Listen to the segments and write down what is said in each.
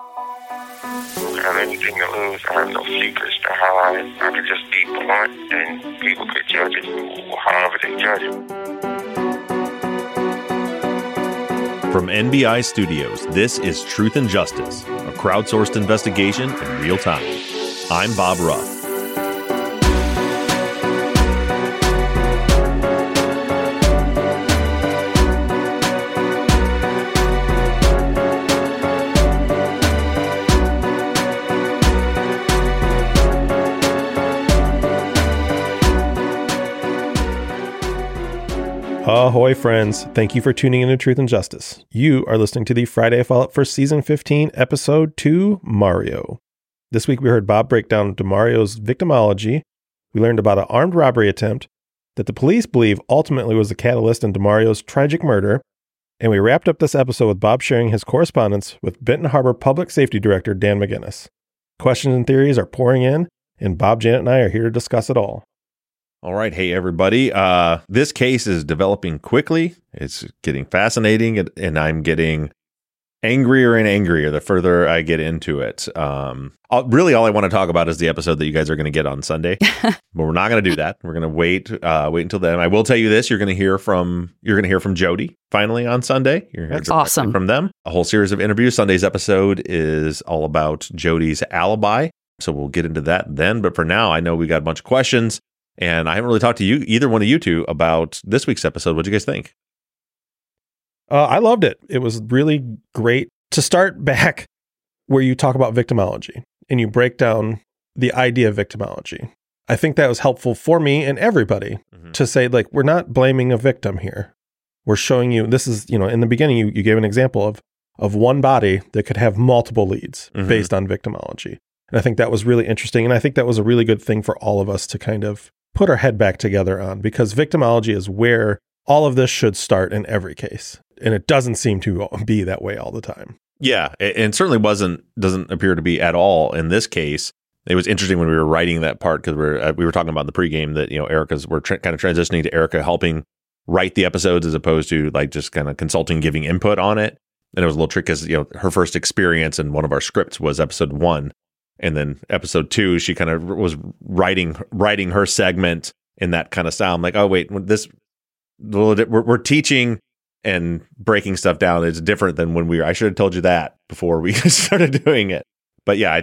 I don't have anything to lose. I have no secrets to hide. I could just be blunt and people could judge it however they judge it. From NBI Studios, this is Truth and Justice, a crowdsourced investigation in real time. I'm Bob Ruff. Ahoy, friends. Thank you for tuning in to Truth and Justice. You are listening to the Friday follow-up for Season 15, Episode 2, Mario. This week we heard Bob break down DeMario's victimology. We learned about an armed robbery attempt that the police believe ultimately was the catalyst in DeMario's tragic murder. And we wrapped up this episode with Bob sharing his correspondence with Benton Harbor Public Safety Director Dan McGinnis. Questions and theories are pouring in, and Bob, Janet, and I are here to discuss it all. All right. Hey, everybody. This case is developing quickly. It's getting fascinating, and I'm getting angrier and angrier the further I get into it. Really, all I want to talk about is the episode that you guys are going to get on Sunday. But we're not going to do that. We're going to wait until then. I will tell you this: you're going to hear from Jody finally on Sunday. That's awesome. From them, a whole series of interviews. Sunday's episode is all about Jody's alibi, so we'll get into that then. But for now, I know we got a bunch of questions. And I haven't really talked to either one of you two about this week's episode. What do you guys think? I loved it. It was really great to start back where you talk about victimology and you break down the idea of victimology. I think that was helpful for me and everybody to say, like, we're not blaming a victim here. We're showing you, this is, in the beginning, you gave an example of one body that could have multiple leads based on victimology. And I think that was really interesting. And I think that was a really good thing for all of us to kind of put our head back together on, because victimology is where all of this should start in every case. And it doesn't seem to be that way all the time. Yeah, and certainly doesn't appear to be at all in this case. It was interesting when we were writing that part, because we were talking about in the pregame that, we're kind of transitioning to Erica helping write the episodes as opposed to like just kind of consulting, giving input on it. And it was a little tricky because, her first experience in one of our scripts was episode 1. And then episode 2, she kind of was writing her segment in that kind of style. I'm like, oh, wait, we're teaching and breaking stuff down. It's different than when I should have told you that before we started doing it. But yeah,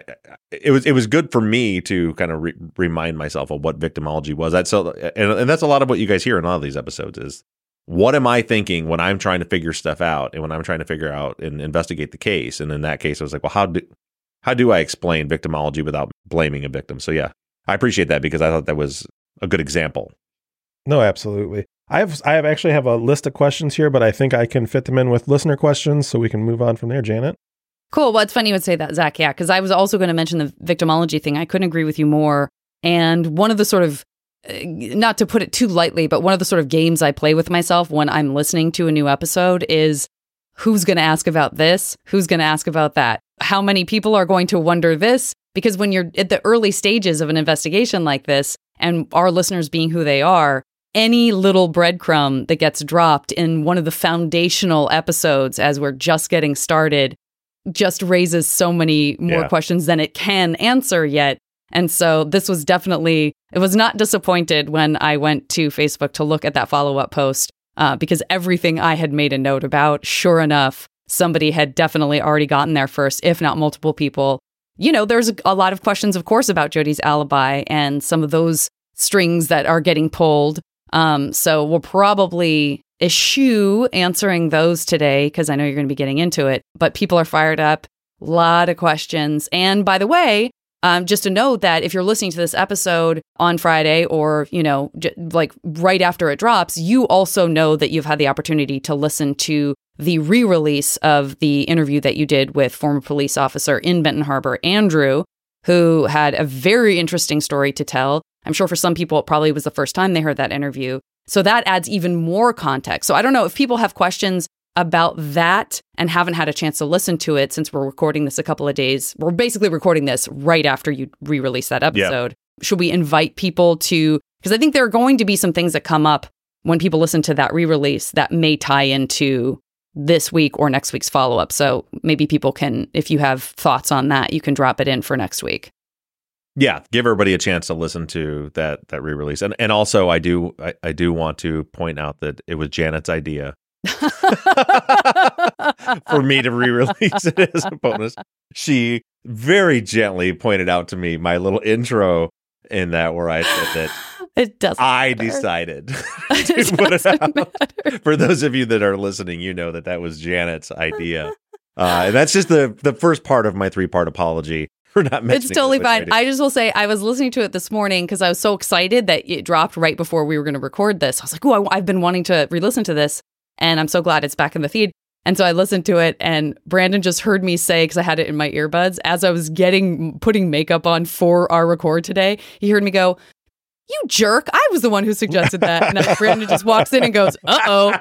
it was good for me to kind of remind myself of what victimology was. And that's a lot of what you guys hear in a lot of these episodes is, what am I thinking when I'm trying to figure stuff out and when I'm trying to figure out and investigate the case? And in that case, I was like, well, how do I explain victimology without blaming a victim? So yeah, I appreciate that because I thought that was a good example. No, absolutely. I actually have a list of questions here, but I think I can fit them in with listener questions so we can move on from there, Janet. Cool. Well, it's funny you would say that, Zach. Yeah, because I was also going to mention the victimology thing. I couldn't agree with you more. And one of the sort of, not to put it too lightly, but one of the sort of games I play with myself when I'm listening to a new episode is, who's going to ask about this? Who's going to ask about that? How many people are going to wonder this? Because when you're at the early stages of an investigation like this, and our listeners being who they are, any little breadcrumb that gets dropped in one of the foundational episodes as we're just getting started just raises so many more questions than it can answer yet. And so this was definitely, it was not disappointed when I went to Facebook to look at that follow-up post. Because everything I had made a note about, sure enough, somebody had definitely already gotten there first, if not multiple people. There's a lot of questions, of course, about Jody's alibi and some of those strings that are getting pulled. So we'll probably eschew answering those today because I know you're going to be getting into it. But people are fired up, a lot of questions. And by the way, just to note that if you're listening to this episode on Friday or, like right after it drops, you also know that you've had the opportunity to listen to the re-release of the interview that you did with former police officer in Benton Harbor, Andrew, who had a very interesting story to tell. I'm sure for some people, it probably was the first time they heard that interview. So that adds even more context. So I don't know if people have questions about that and haven't had a chance to listen to it since we're recording this a couple of days. We're basically recording this right after you re-release that episode. Yeah. Should we invite people to, because I think there are going to be some things that come up when people listen to that re-release that may tie into this week or next week's follow-up. So maybe people can, if you have thoughts on that, you can drop it in for next week. Yeah, give everybody a chance to listen to that re-release. And also I do want to point out that it was Janet's idea for me to re-release it as a bonus. She very gently pointed out to me my little intro in that where I said that it doesn't I matter. decided to put it out. Matter. For those of you that are listening, you know that was Janet's idea. And that's just the first part of my 3-part apology for not mentioning It's totally it fine. I just will say I was listening to it this morning because I was so excited that it dropped right before we were going to record this. I was like, oh, I've been wanting to re-listen to this, and I'm so glad it's back in the feed. And so I listened to it, and Brandon just heard me say, because I had it in my earbuds, as I was putting makeup on for our record today, he heard me go, "You jerk, I was the one who suggested that." And then Brandon just walks in and goes, "Uh-oh."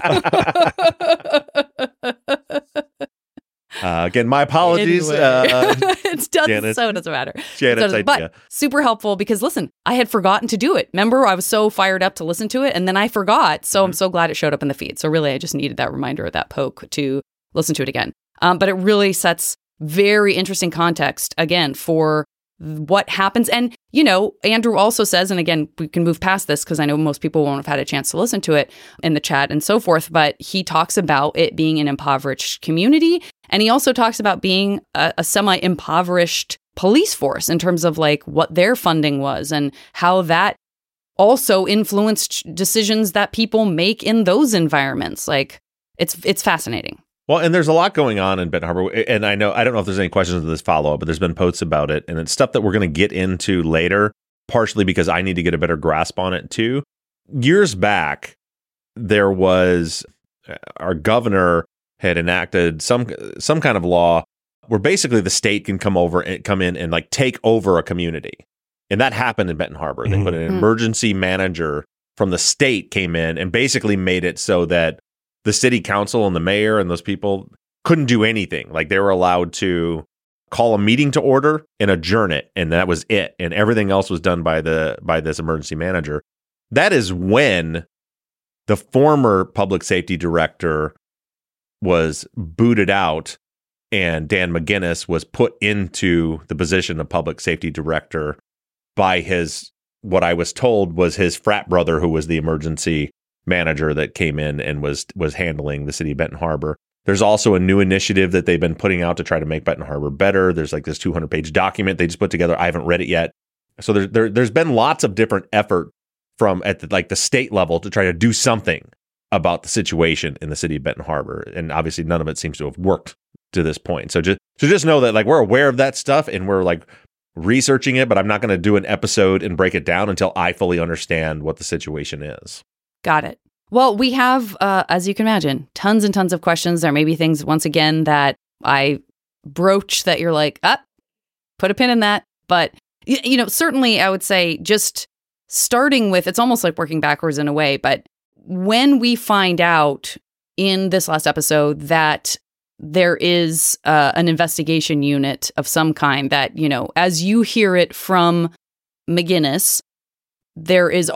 Again, my apologies. Anyway. It doesn't matter. Janet's idea. But super helpful because, listen, I had forgotten to do it. Remember, I was so fired up to listen to it, and then I forgot. So I'm so glad it showed up in the feed. So really, I just needed that reminder, that poke to listen to it again. But it really sets very interesting context, again, for what happens. And, you know, Andrew also says, and again, we can move past this because I know most people won't have had a chance to listen to it in the chat and so forth, but he talks about it being an impoverished community. And he also talks about being a semi-impoverished police force in terms of like what their funding was and how that also influenced decisions that people make in those environments. Like it's fascinating. Well, and there's a lot going on in Benton Harbor, and I don't know if there's any questions of this follow-up, but there's been posts about it, and it's stuff that we're going to get into later, partially because I need to get a better grasp on it too. Years back, there was our governor had enacted some kind of law where basically the state can come in and like take over a community, and that happened in Benton Harbor. They put an emergency manager from the state came in and basically made it so that the city council and the mayor and those people couldn't do anything. Like they were allowed to call a meeting to order and adjourn it, and that was it. And everything else was done by this emergency manager. That is when the former public safety director was booted out, and Dan McGinnis was put into the position of public safety director by what I was told was his frat brother, who was the emergency manager that came in and was handling the city of Benton Harbor. There's also a new initiative that they've been putting out to try to make Benton Harbor better. There's like this 200-page document they just put together. I haven't read it yet. So there's been lots of different effort from at the state level to try to do something about the situation in the city of Benton Harbor, and obviously none of it seems to have worked to this point. So just know that like we're aware of that stuff and we're like researching it, but I'm not going to do an episode and break it down until I fully understand what the situation is. Got it. Well, we have, as you can imagine, tons and tons of questions. There may be things, once again, that I broach that you're like, put a pin in that. But, you know, certainly I would say just starting with, it's almost like working backwards in a way. But when we find out in this last episode that there is an investigation unit of some kind that, you know, as you hear it from McGinnis, there is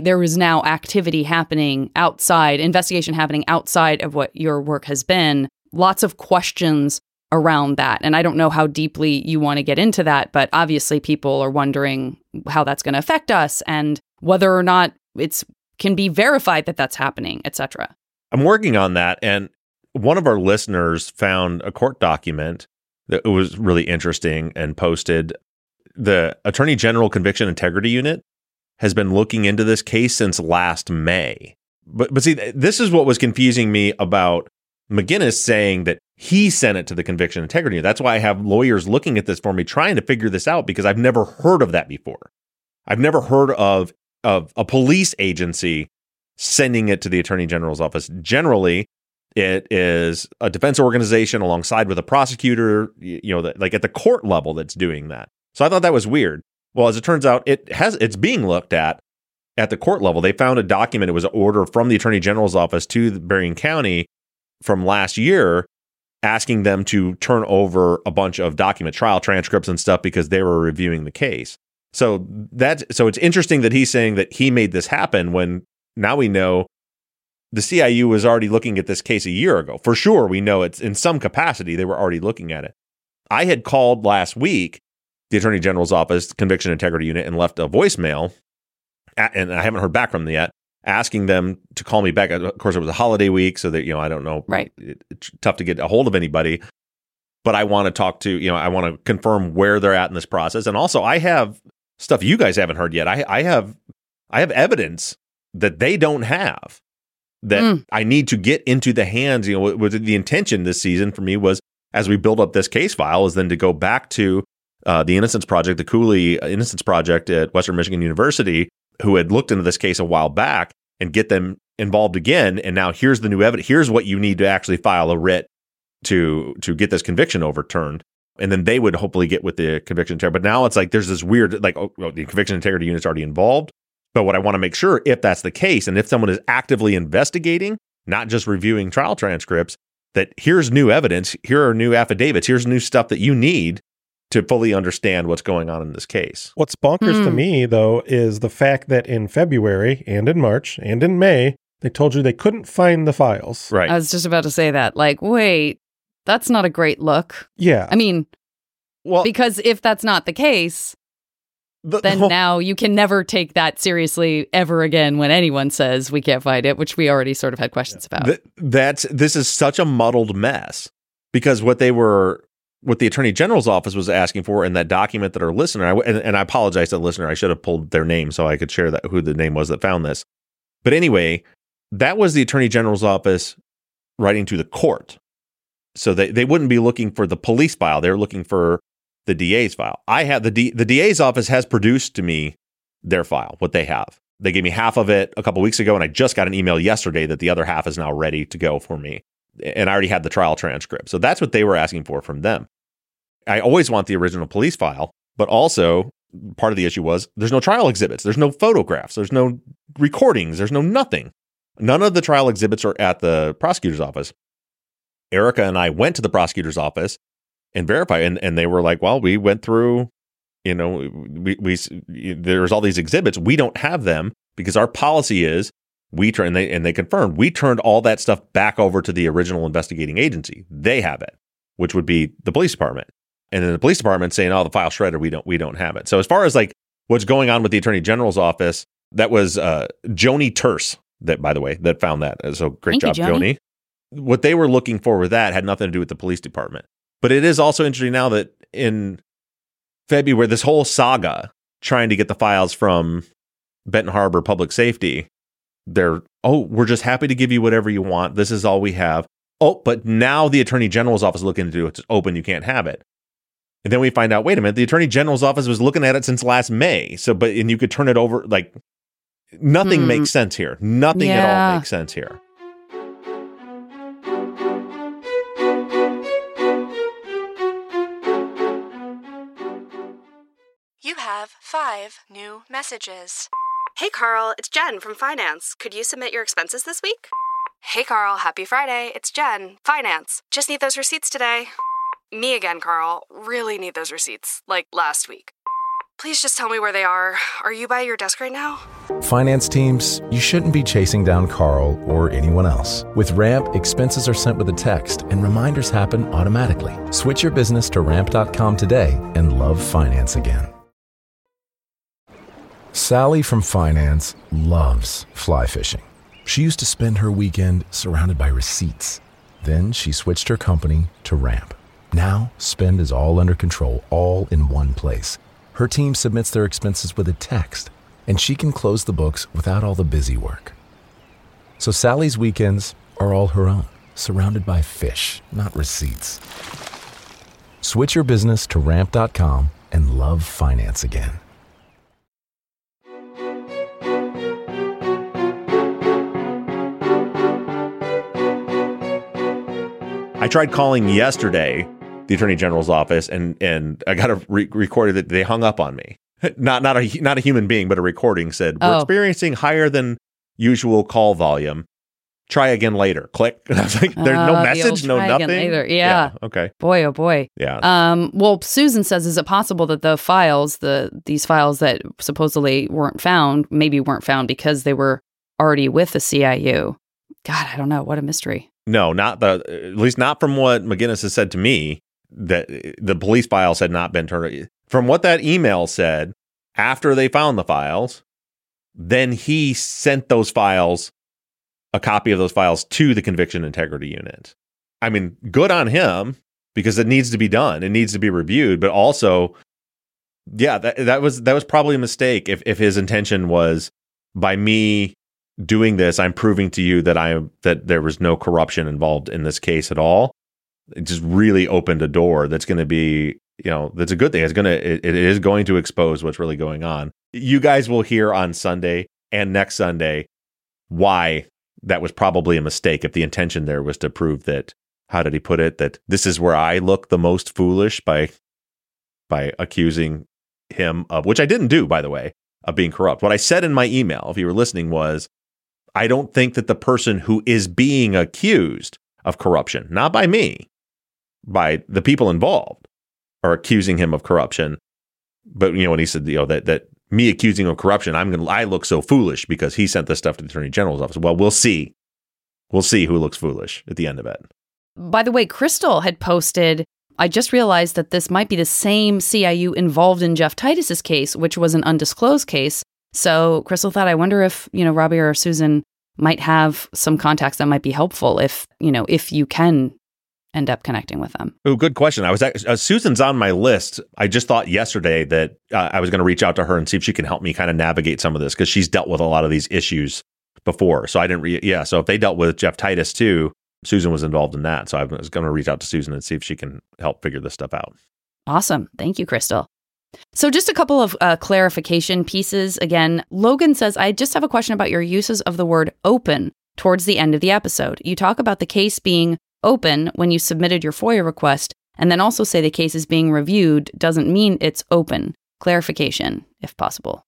now activity happening outside, investigation happening outside of what your work has been. Lots of questions around that. And I don't know how deeply you want to get into that, but obviously people are wondering how that's going to affect us and whether or not it's can be verified that that's happening, etc. I'm working on that. And one of our listeners found a court document that was really interesting and posted. The Attorney General Conviction Integrity Unit has been looking into this case since last May. But see, this is what was confusing me about McGinnis saying that he sent it to the Conviction Integrity Unit. That's why I have lawyers looking at this for me, trying to figure this out, because I've never heard of that before. I've never heard of a police agency sending it to the Attorney General's office. Generally, it is a defense organization alongside with a prosecutor, you know, like at the court level that's doing that. So I thought that was weird. Well, as it turns out, it's being looked at the court level. They found a document. It was an order from the Attorney General's office to Berrien County from last year, asking them to turn over a bunch of document trial transcripts and stuff because they were reviewing the case. So it's interesting that he's saying that he made this happen when now we know the CIU was already looking at this case a year ago. For sure, we know it's in some capacity they were already looking at it. I had called last week the Attorney General's office, Conviction Integrity Unit, and left a voicemail, and I haven't heard back from them yet, asking them to call me back. Of course, it was a holiday week, so that, I don't know. Right. It's tough to get a hold of anybody. But I want to talk to, I want to confirm where they're at in this process. And also, I have stuff you guys haven't heard yet. I have evidence that they don't have that I need to get into the hands. The intention this season for me was, as we build up this case file, is then to go back to the Innocence Project, the Cooley Innocence Project at Western Michigan University, who had looked into this case a while back, and get them involved again. And now here's the new evidence. Here's what you need to actually file a writ to get this conviction overturned. And then they would hopefully get with the conviction integrity. But now it's like there's this weird, the conviction integrity unit's already involved. But what I want to make sure, if that's the case, and if someone is actively investigating, not just reviewing trial transcripts, that here's new evidence, here are new affidavits, here's new stuff that you need to fully understand what's going on in this case. What's bonkers to me, though, is the fact that in February and in March and in May, they told you they couldn't find the files. Right. I was just about to say that. Like, wait, that's not a great look. Yeah. I mean, Well, because if that's not the case, then now you can never take that seriously ever again when anyone says we can't find it, which we already sort of had questions about. This is such a muddled mess, because what the Attorney General's office was asking for in that document that our listener, and I apologize to the listener, I should have pulled their name so I could share that who the name was that found this. But anyway, that was the Attorney General's office writing to the court. So they wouldn't be looking for the police file. They were looking for the DA's file. I have the DA's office has produced to me their file, what they have. They gave me half of it a couple weeks ago, and I just got an email yesterday that the other half is now ready to go for me. And I already had the trial transcript. So that's what they were asking for from them. I always want the original police file, but also part of the issue was there's no trial exhibits. There's no photographs. There's no recordings. There's no nothing. None of the trial exhibits are at the prosecutor's office. Erica and I went to the prosecutor's office and verified, and they were like, well, we went through, there's all these exhibits. We don't have them because our policy is they confirmed we turned all that stuff back over to the original investigating agency. They have it, which would be the police department. And then the police department saying, oh, the file shredded, we don't have it. So as far as like what's going on with the Attorney General's office, that was Joni Terse, that, by the way, that found that. So great job, Joni. What they were looking for with that had nothing to do with the police department. But it is also interesting now that in February, this whole saga trying to get the files from Benton Harbor Public Safety, we're just happy to give you whatever you want. This is all we have. Oh, but now the Attorney General's office is looking to do it. It's open. You can't have it. And then we find out, wait a minute, the Attorney General's office was looking at it since last May. And you could turn it over. Like, nothing makes sense here. Nothing at all makes sense here. You have 5 new messages. Hey, Carl, it's Jen from Finance. Could you submit your expenses this week? Hey, Carl, happy Friday. It's Jen, Finance. Just need those receipts today. Me again, Carl. Really need those receipts, like last week. Please just tell me where they are. Are you by your desk right now? Finance teams, you shouldn't be chasing down Carl or anyone else. With Ramp, expenses are sent with a text and reminders happen automatically. Switch your business to ramp.com today and love finance again. Sally from Finance loves fly fishing. She used to spend her weekend surrounded by receipts. Then she switched her company to Ramp. Now, spend is all under control, all in one place. Her team submits their expenses with a text, and she can close the books without all the busy work. So Sally's weekends are all her own, surrounded by fish, not receipts. Switch your business to ramp.com and love finance again. I tried calling yesterday the Attorney General's office, and I got a recorded that they hung up on me. Not a human being, but a recording said, we're experiencing higher than usual call volume. Try again later. Click. And I was like, there's no message, no nothing. Later. Yeah. Okay. Boy, oh boy. Yeah. Well, Susan says, is it possible that the files, these files that supposedly weren't found, maybe weren't found because they were already with the CIU? God, I don't know. What a mystery. No, at least not from what McGinnis has said to me, that the police files had not been turned. From what that email said, after they found the files, then he sent those files, a copy of those files, to the Conviction Integrity Unit. I mean, good on him, because it needs to be done. It needs to be reviewed. But also, yeah, that was probably a mistake. If his intention was, by me doing this, I'm proving to you that there was no corruption involved in this case at all. It just really opened a door that's going to be, that's a good thing. It is going to expose what's really going on. You guys will hear on Sunday and next Sunday why that was probably a mistake, if the intention there was to prove that, how did he put it, that this is where I look the most foolish by accusing him of, which I didn't do, by the way, of being corrupt. What I said in my email, if you were listening, was I don't think that the person who is being accused of corruption, not by me, by the people involved, are accusing him of corruption. But when he said that me accusing him of corruption, I look so foolish because he sent this stuff to the Attorney General's office. Well, we'll see. We'll see who looks foolish at the end of it. By the way, Crystal had posted, I just realized that this might be the same CIU involved in Jeff Titus's case, which was an undisclosed case. So Crystal thought, I wonder if, Robbie or Susan might have some contacts that might be helpful if you can end up connecting with them. Oh, good question. I was Susan's on my list. I just thought yesterday that I was going to reach out to her and see if she can help me kind of navigate some of this, because she's dealt with a lot of these issues before. So I didn't so if they dealt with Jeff Titus too, Susan was involved in that. So I was going to reach out to Susan and see if she can help figure this stuff out. Awesome. Thank you, Crystal. So just a couple of clarification pieces. Again, Logan says, I just have a question about your uses of the word open towards the end of the episode. You talk about the case being open when you submitted your FOIA request, and then also say the case is being reviewed doesn't mean it's open. Clarification, if possible.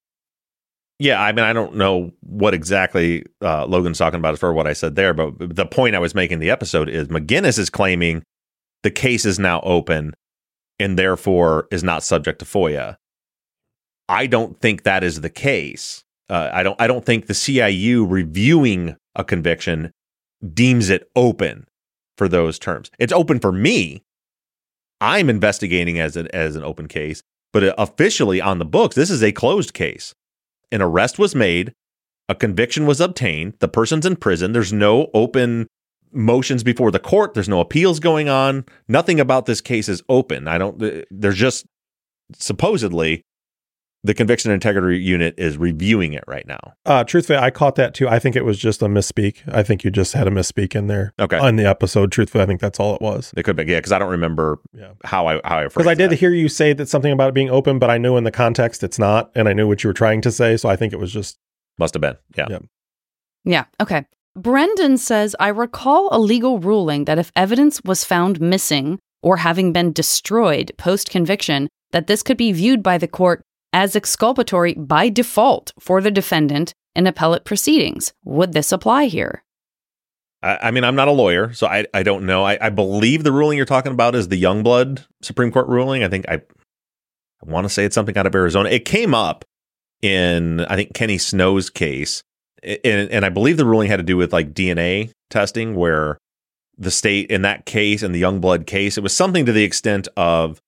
Yeah, I mean, I don't know what exactly Logan's talking about as far as what I said there, but the point I was making in the episode is McGinnis is claiming the case is now open and therefore is not subject to FOIA. I don't think that is the case. I don't think the CIU reviewing a conviction deems it open for those terms. It's open for me. I'm investigating as an open case, but officially on the books, this is a closed case. An arrest was made, a conviction was obtained, the person's in prison, there's no open motions before the court, there's no appeals going on, nothing about this case is open. There's just, supposedly, the Conviction Integrity Unit is reviewing it right now. Truthfully, I caught that too. I think it was just a misspeak. I think you just had a misspeak in there. Okay. On the episode. Truthfully, I think that's all it was. It could be, yeah, because I don't remember how I phrased because I did that. hear you say that something about it being open, but I knew in the context it's not, and I knew what you were trying to say, so I think it was just... Must have been, Yeah, okay. Brendan says, I recall a legal ruling that if evidence was found missing or having been destroyed post-conviction, that this could be viewed by the court as exculpatory by default for the defendant in appellate proceedings. Would this apply here? I mean, I'm not a lawyer, so I don't know. I believe the ruling you're talking about is the Youngblood Supreme Court ruling. I want to say it's something out of Arizona. It came up in, I think, Kenny Snow's case. And I believe the ruling had to do with like DNA testing, where the state in that case, in the Youngblood case, it was something to the extent of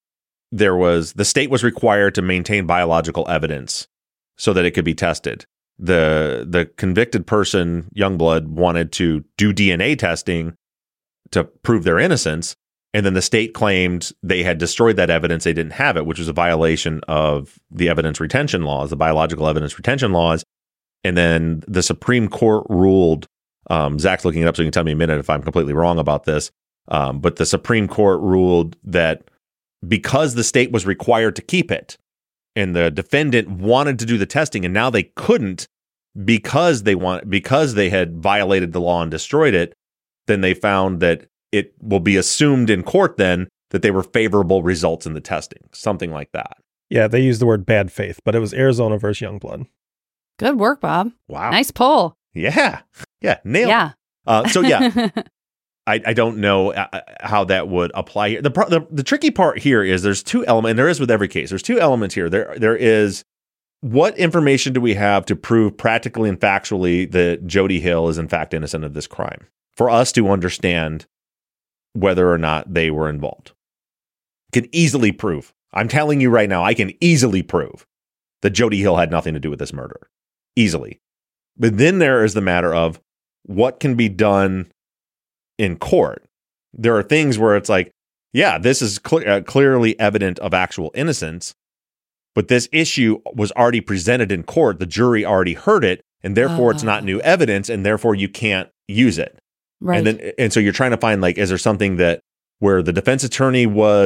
the state was required to maintain biological evidence so that it could be tested. The convicted person, Youngblood, wanted to do DNA testing to prove their innocence. And then the state claimed they had destroyed that evidence. They didn't have it, which was a violation of the evidence retention laws, the biological evidence retention laws. And then the Supreme Court ruled, Zach's looking it up so he can tell me in a minute if I'm completely wrong about this. But the Supreme Court ruled that because the state was required to keep it and the defendant wanted to do the testing and now they couldn't because they had violated the law and destroyed it, then they found that it will be assumed in court then that they were favorable results in the testing, something like that. Yeah, they used the word bad faith, but it was Arizona versus Youngblood. Good work, Bob. Wow. Nice pull. Yeah. Yeah. Nailed it. So yeah, I don't know how that would apply here. The tricky part here is there's two elements, and there is with every case. There's two elements here. There is what information do we have to prove practically and factually that Jody Hill is in fact innocent of this crime for us to understand whether or not they were involved? Can easily prove. I'm telling you right now, I can easily prove that Jody Hill had nothing to do with this murder. Easily. But then there is the matter of what can be done in court. There are things where it's like, yeah, this is clearly evident of actual innocence, but this issue was already presented in court. The jury already heard it, and therefore it's not new evidence, and therefore you can't use it. Right. And so you're trying to find, like, is there something that where the defense attorney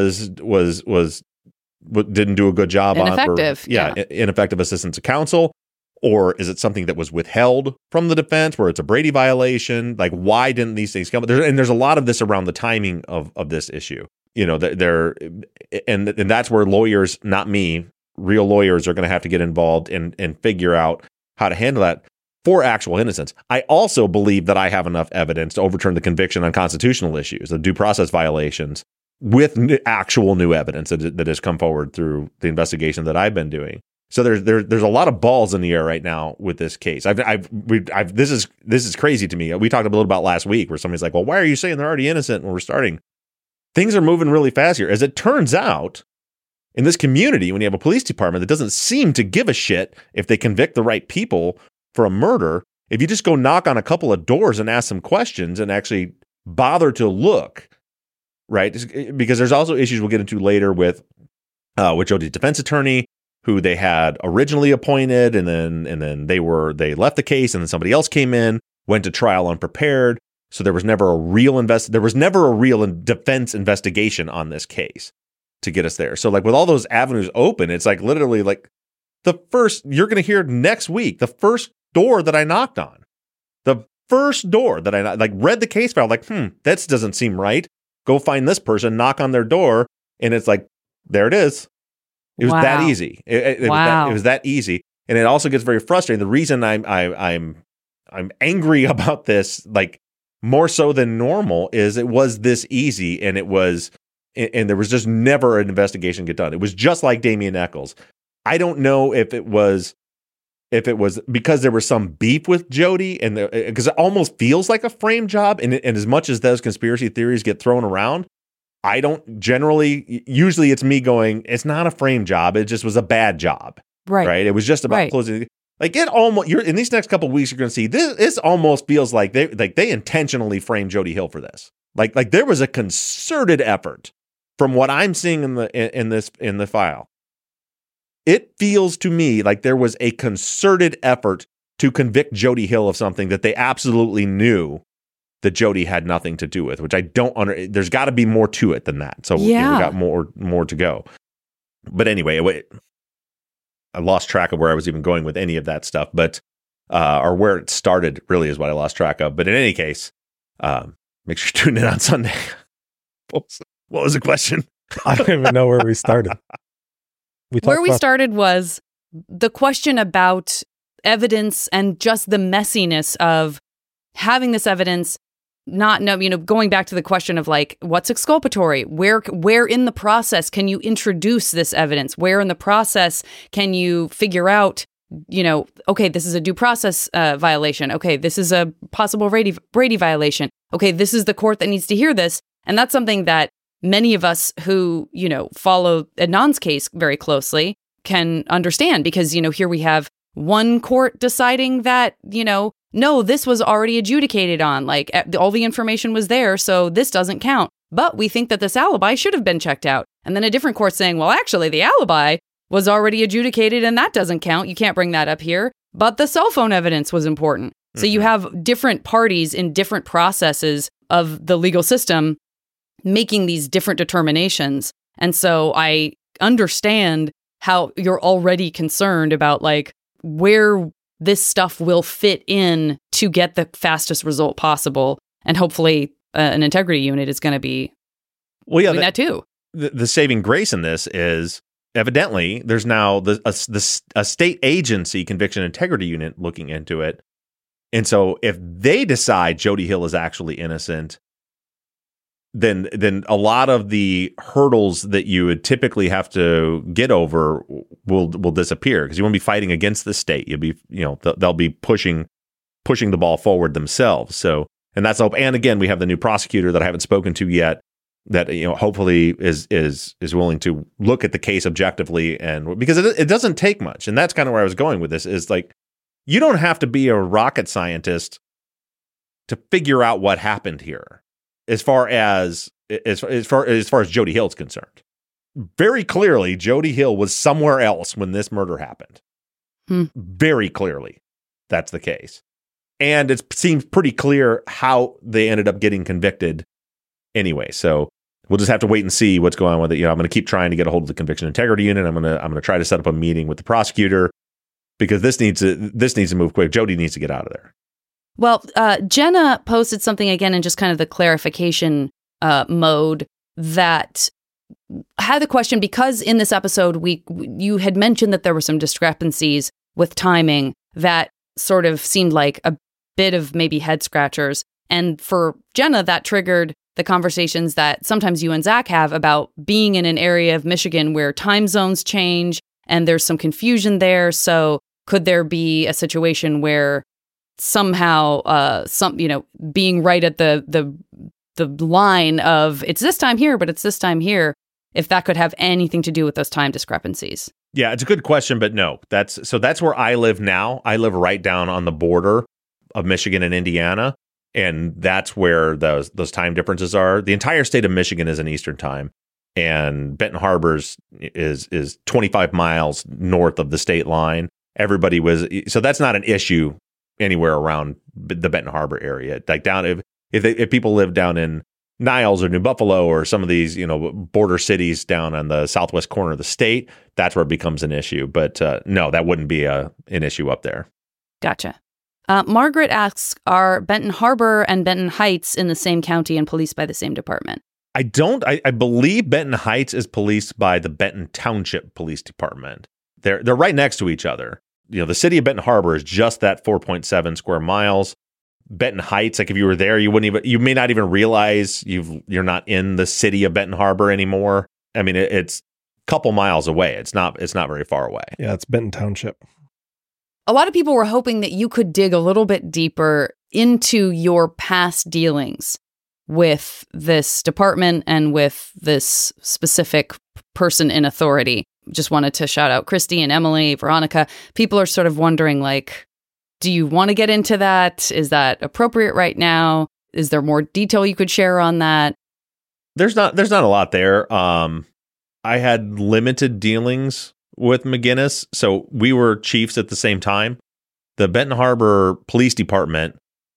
didn't do a good job ineffective, on, ineffective assistance of counsel, or is it something that was withheld from the defense where it's a Brady violation? Like, why didn't these things come? There's a lot of this around the timing of this issue. You know, and that's where lawyers, not me, real lawyers are going to have to get involved and figure out how to handle that for actual innocence. I also believe that I have enough evidence to overturn the conviction on constitutional issues, the due process violations, with actual new evidence that has come forward through the investigation that I've been doing. So there's a lot of balls in the air right now with this case. This is crazy to me. We talked a little about last week where somebody's like, well, why are you saying they're already innocent when we're starting? Things are moving really fast here. As it turns out, in this community, when you have a police department that doesn't seem to give a shit if they convict the right people for a murder, if you just go knock on a couple of doors and ask some questions and actually bother to look, right? Because there's also issues we'll get into later with Jody's defense attorney, who they had originally appointed, and then they left the case, and then somebody else came in, went to trial unprepared. So there was never a real defense investigation on this case to get us there. So like with all those avenues open, it's like literally like you're going to hear next week, the first door that I knocked on, the first door that I read the case file, like, that doesn't seem right. Go find this person, knock on their door. And it's like, there it is. It was that easy. It was that easy. And it also gets very frustrating. The reason I'm angry about this, like more so than normal, is it was this easy, and there was just never an investigation get done. It was just like Damien Echols. I don't know if it was because there was some beef with Jody, and because it almost feels like a frame job. And as much as those conspiracy theories get thrown around, I don't usually it's me going, it's not a frame job. It just was a bad job. Right. It was just about closing. Like you're in these next couple of weeks, you're going to see this almost feels like they intentionally framed Jody Hill for this. Like there was a concerted effort from what I'm seeing in the file. It feels to me like there was a concerted effort to convict Jody Hill of something that they absolutely knew that Jody had nothing to do with, which I don't there's got to be more to it than that. So we got more to go. But anyway, I lost track of where I was even going with any of that stuff, but or where it started really is what I lost track of. But in any case, make sure you tune in on Sunday. What was the question? I don't even know where we started. Where we started was the question about evidence and just the messiness of having this evidence, going back to the question of like, what's exculpatory? Where in the process can you introduce this evidence? Where in the process can you figure out, okay, this is a due process violation. Okay, this is a possible Brady violation. Okay, this is the court that needs to hear this. And that's something that many of us who, follow Adnan's case very closely can understand, because, here we have one court deciding that, no, this was already adjudicated on, like all the information was there, so this doesn't count. But we think that this alibi should have been checked out. And then a different court saying, well, actually, the alibi was already adjudicated and that doesn't count. You can't bring that up here. But the cell phone evidence was important. So you have different parties in different processes of the legal system making these different determinations. And so I understand how you're already concerned about like where this stuff will fit in to get the fastest result possible. And hopefully an integrity unit is going to be doing that too. The saving grace in this is evidently there's now a state agency conviction integrity unit looking into it. And so if they decide Jody Hill is actually innocent, then a lot of the hurdles that you would typically have to get over will disappear, because you won't be fighting against the state. You'll be, they'll be pushing the ball forward themselves. So, and that's hope. And again, we have the new prosecutor that I haven't spoken to yet, that hopefully is willing to look at the case objectively, and because it doesn't take much. And that's kind of where I was going with this, is like, you don't have to be a rocket scientist to figure out what happened here. As far as Jody Hill's concerned, very clearly, Jody Hill was somewhere else when this murder happened. Very clearly, that's the case, and it seems pretty clear how they ended up getting convicted. Anyway, so we'll just have to wait and see what's going on with it. I'm going to keep trying to get a hold of the Conviction Integrity Unit. I'm going to try to set up a meeting with the prosecutor, because this needs to move quick. Jody needs to get out of there. Well, Jenna posted something again in just kind of the clarification mode, that had the question, because in this episode you had mentioned that there were some discrepancies with timing that sort of seemed like a bit of maybe head scratchers. And for Jenna, that triggered the conversations that sometimes you and Zach have about being in an area of Michigan where time zones change and there's some confusion there. So could there be a situation where somehow being right at the line of it's this time here, but it's this time here, if that could have anything to do with those time discrepancies? Yeah, it's a good question, but no. That's where I live now. I live right down on the border of Michigan and Indiana, and that's where those time differences are. The entire state of Michigan is in Eastern time, and Benton Harbor is 25 miles north of the state line. So that's not an issue anywhere around the Benton Harbor area. Like down, if people live down in Niles or New Buffalo or some of these, border cities down on the southwest corner of the state, that's where it becomes an issue. But no, that wouldn't be an issue up there. Gotcha. Margaret asks, are Benton Harbor and Benton Heights in the same county and policed by the same department? I believe Benton Heights is policed by the Benton Township Police Department. They're right next to each other. The city of Benton Harbor is just that 4.7 square miles. Benton Heights, like if you were there, you may not even realize you're not in the city of Benton Harbor anymore. I mean, it's a couple miles away. It's not very far away. Yeah, it's Benton Township. A lot of people were hoping that you could dig a little bit deeper into your past dealings with this department and with this specific person in authority. Just wanted to shout out Christy and Emily, Veronica. People are sort of wondering, like, do you want to get into that? Is that appropriate right now? Is there more detail you could share on that? There's not a lot there. I had limited dealings with McGinnis, so we were chiefs at the same time. The Benton Harbor Police Department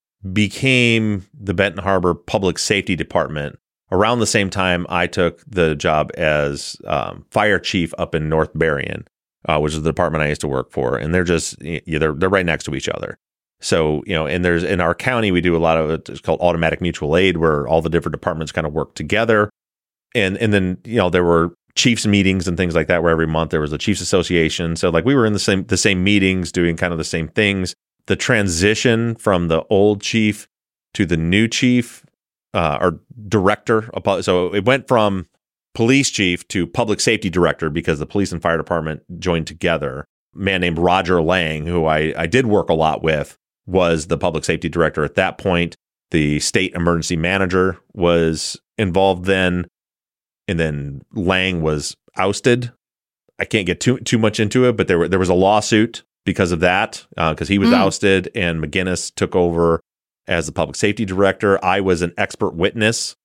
became the Benton Harbor Public Safety Department around the same time I took the job as fire chief up in North Berrien, which is the department I used to work for. And they're right next to each other. So, and there's in our county, we do a lot of it's called automatic mutual aid, where all the different departments kind of work together. And then, there were chiefs meetings and things like that, where every month there was a chiefs association. So like we were in the same meetings doing kind of the same things. The transition from the old chief to the new chief or director. So it went from police chief to public safety director because the police and fire department joined together. A man named Roger Lang, who I did work a lot with, was the public safety director at that point. The state emergency manager was involved then, and then Lang was ousted. I can't get too much into it, but there was a lawsuit because of that, because he was ousted and McGinnis took over as the public safety director. I was an expert witness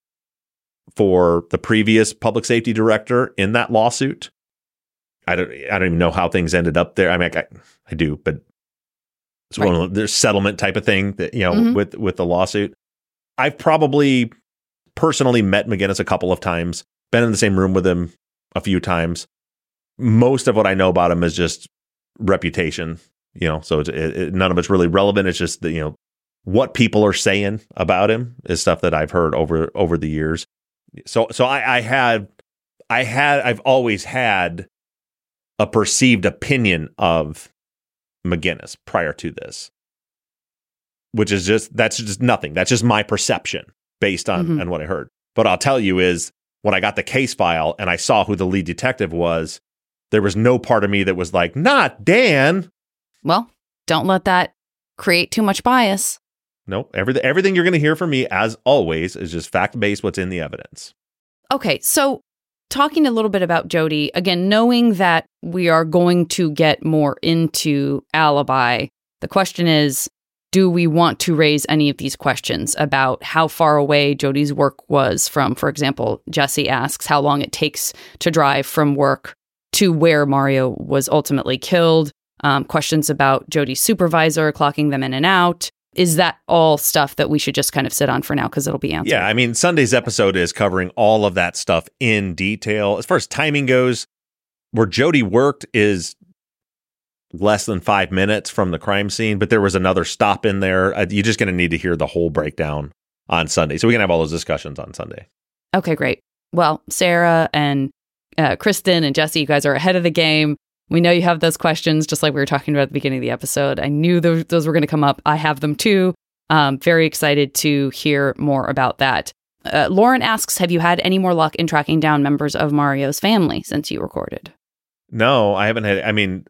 for the previous public safety director in that lawsuit. I don't even know how things ended up there. I mean, I do, but it's one of the settlement type of thing that, with the lawsuit. I've probably personally met McGinnis a couple of times, been in the same room with him a few times. Most of what I know about him is just reputation, so none of it's really relevant. It's just that, what people are saying about him is stuff that I've heard over the years. So I've always had a perceived opinion of McGinnis prior to this, which is that's just nothing. That's just my perception based on what I heard. But I'll tell you is when I got the case file and I saw who the lead detective was, there was no part of me that was like, not Dan. Well, don't let that create too much bias. No, everything you're going to hear from me, as always, is just fact-based what's in the evidence. Okay, so talking a little bit about Jody, again, knowing that we are going to get more into alibi, the question is, do we want to raise any of these questions about how far away Jody's work was from, for example, Jesse asks how long it takes to drive from work to where Mario was ultimately killed, questions about Jody's supervisor, clocking them in and out. Is that all stuff that we should just kind of sit on for now because it'll be answered? Yeah, I mean, Sunday's episode is covering all of that stuff in detail. As far as timing goes, where Jody worked is less than 5 minutes from the crime scene, but there was another stop in there. You're just going to need to hear the whole breakdown on Sunday. So we can have all those discussions on Sunday. Okay, great. Well, Sarah and Kristen and Jesse, you guys are ahead of the game. We know you have those questions, just like we were talking about at the beginning of the episode. I knew those were going to come up. I have them too. Very excited to hear more about that. Lauren asks, have you had any more luck in tracking down members of Mario's family since you recorded? No, I haven't had. I mean,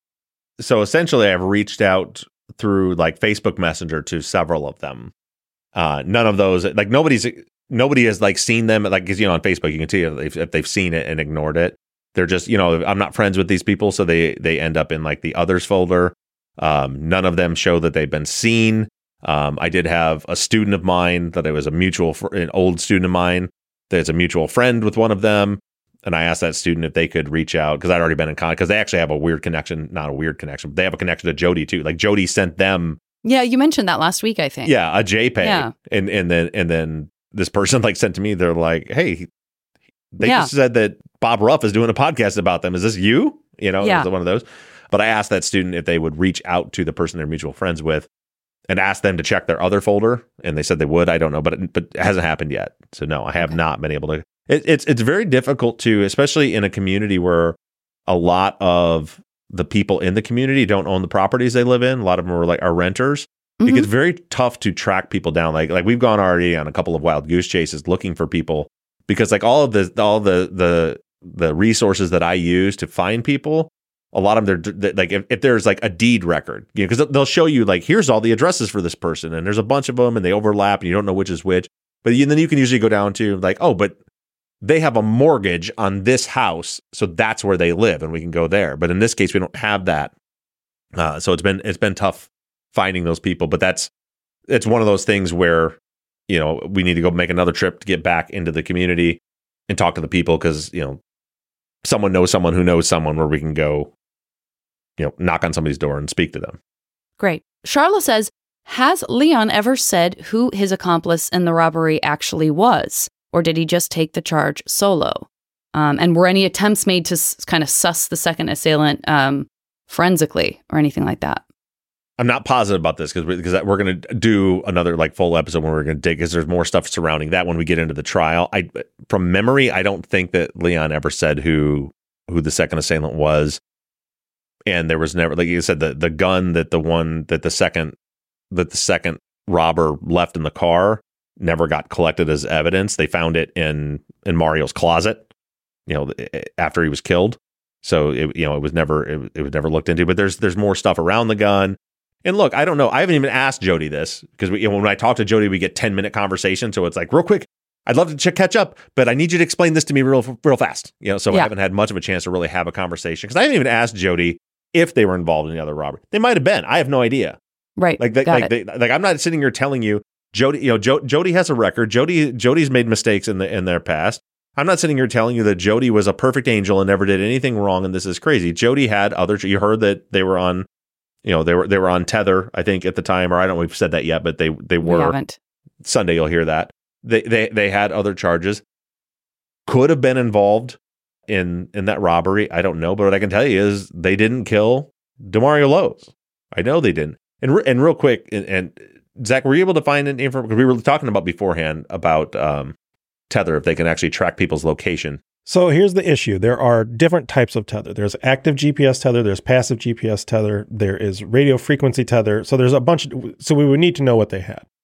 so essentially I've reached out through like Facebook Messenger to several of them. None of those, like nobody has like seen them. Like, cause, on Facebook, you can see if they've seen it and ignored it. They're just, I'm not friends with these people, so they end up in like the others folder. None of them show that they've been seen. I did have a student of mine that it was an old student of mine that's a mutual friend with one of them. And I asked that student if they could reach out because I'd already been in contact because they actually have a weird connection, not a weird connection, but they have a connection to Jody too. Like Jody sent them. Yeah, you mentioned that last week, I think. Yeah, a JPEG. Yeah. And then this person like sent to me, they're like, hey, they just said that Bob Ruff is doing a podcast about them. Is this you? It was one of those. But I asked that student if they would reach out to the person they're mutual friends with and ask them to check their other folder. And they said they would. I don't know, but it hasn't happened yet. So no, I have not been able to. It's very difficult to, especially in a community where a lot of the people in the community don't own the properties they live in. A lot of them are renters. Mm-hmm. It gets very tough to track people down. Like we've gone already on a couple of wild goose chases looking for people. Because like all the resources that I use to find people, a lot of them, like if there's like a deed record, because they'll show you like, here's all the addresses for this person. And there's a bunch of them and they overlap and you don't know which is which. But then you can usually go down to like, oh, but they have a mortgage on this house. So that's where they live and we can go there. But in this case, we don't have that. So it's been tough finding those people. But it's one of those things where we need to go make another trip to get back into the community and talk to the people because, someone knows someone who knows someone where we can go, knock on somebody's door and speak to them. Great. Charla says, has Leon ever said who his accomplice in the robbery actually was? Or did he just take the charge solo? And were any attempts made to kind of suss the second assailant forensically or anything like that? I'm not positive about this because we're going to do another like full episode when we're going to dig because there's more stuff surrounding that when we get into the trial. From memory, I don't think that Leon ever said who the second assailant was, and there was never, like you said, the gun that the second robber left in the car never got collected as evidence. They found it in Mario's closet, after he was killed. So it was never looked into. But there's more stuff around the gun. And look, I don't know. I haven't even asked Jody this because when I talk to Jody, we get 10-minute conversation. So it's like, real quick, I'd love to catch up, but I need you to explain this to me real fast. So I haven't had much of a chance to really have a conversation because I haven't even asked Jody if they were involved in the other robbery. They might have been. I have no idea. Right. I'm not sitting here telling you Jody. Jody has a record. Jody's made mistakes in their past. I'm not sitting here telling you that Jody was a perfect angel and never did anything wrong. And this is crazy. Jody had you heard that they were on. They were on Tether, I think, at the time, or I don't know if we've said that yet, but they were. We haven't. Sunday, you'll hear that. They had other charges. Could have been involved in that robbery. I don't know, but what I can tell you is they didn't kill DeMario Lowe's. I know they didn't. And real quick, and Zach, were you able to find any information? Because we were talking about beforehand about Tether, if they can actually track people's location. So here's the issue. There are different types of tether. There's active GPS tether. There's passive GPS tether. There is radio frequency tether. So there's a bunch. So we would need to know what they had.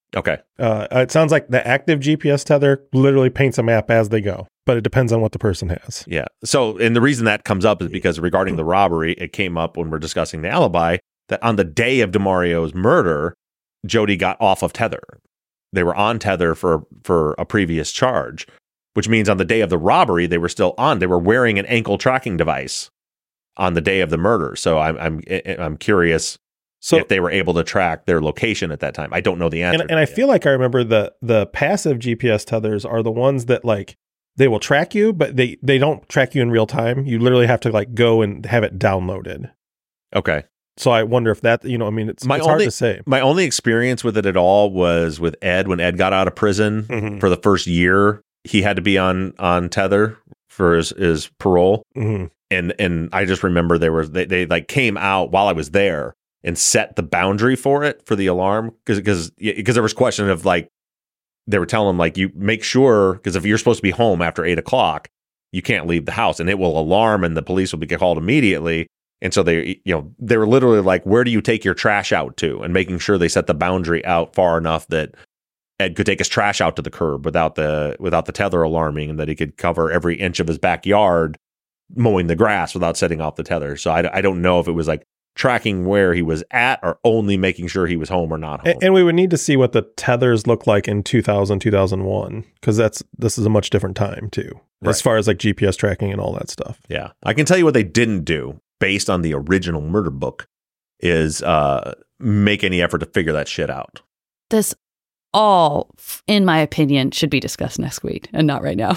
Okay. It sounds like the active GPS tether literally paints a map as they go, but it depends on what the person has. Yeah. So, and the reason that comes up is because regarding the robbery, it came up when we're discussing the alibi that on the day of DeMario's murder, Jody got off of tether. They were on tether for a previous charge, which means on the day of the robbery, they were still on. They were wearing an ankle tracking device on the day of the murder. So I'm curious if they were able to track their location at that time. I don't know the answer. And I feel like I remember the passive GPS tethers are the ones that like they will track you, but they don't track you in real time. You literally have to like go and have it downloaded. Okay. So I wonder if that, I mean, it's hard to say. My only experience with it at all was with Ed. When Ed got out of prison for the first year, he had to be on tether for his parole. And I just remember they like came out while I was there and set the boundary for it, for the alarm. Because there was question of like, they were telling him like, you make sure, because if you're supposed to be home after 8:00, you can't leave the house and it will alarm and the police will be called immediately. And so they were literally like, where do you take your trash out to? And making sure they set the boundary out far enough that Ed could take his trash out to the curb without the tether alarming, and that he could cover every inch of his backyard mowing the grass without setting off the tether. So I don't know if it was like tracking where he was at or only making sure he was home or not home. And we would need to see what the tethers look like in 2000, 2001, because this is a much different time too, as far as like GPS tracking and all that stuff. Yeah. I can tell you what they didn't do based on the original murder book is make any effort to figure that shit out. This all, in my opinion, should be discussed next week and not right now.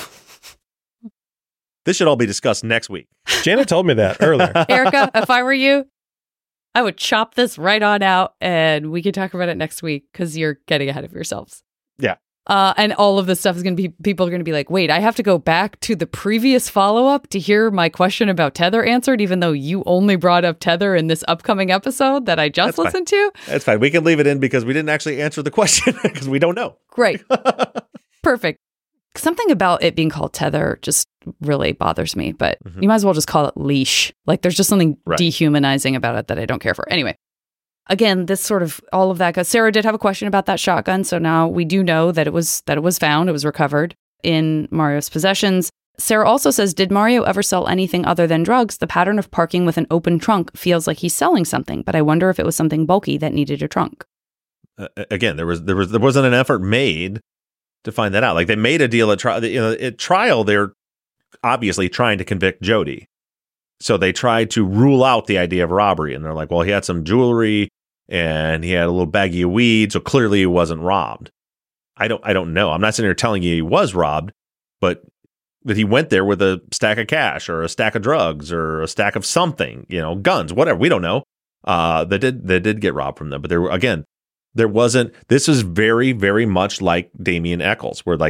This should all be discussed next week. Janet told me that earlier. Erica, if I were you, I would chop this right on out and we could talk about it next week because you're getting ahead of yourselves. Yeah. And all of this stuff is going to be, people are going to be like, wait, I have to go back to the previous follow-up to hear my question about tether answered, even though you only brought up tether in this upcoming episode that I just listened to. That's fine. We can leave it in because we didn't actually answer the question because we don't know. Great. Perfect. Something about it being called tether just really bothers me, but you might as well just call it leash. Like there's just something dehumanizing about it that I don't care for. Anyway. Again, this sort of all of that. Sarah did have a question about that shotgun. So now we do know that it was found. It was recovered in Mario's possessions. Sarah also says, did Mario ever sell anything other than drugs? The pattern of parking with an open trunk feels like he's selling something, but I wonder if it was something bulky that needed a trunk. Again, there wasn't an effort made to find that out. Like they made a deal at trial. At trial, they're obviously trying to convict Jody. So they tried to rule out the idea of robbery. And they're like, well, he had some jewelry and he had a little baggie of weed. So clearly he wasn't robbed. I don't know. I'm not sitting here telling you he was robbed, but that he went there with a stack of cash or a stack of drugs or a stack of something, guns, whatever. We don't know. They did get robbed from them. But there wasn't, this is very, very much like Damien Eccles, where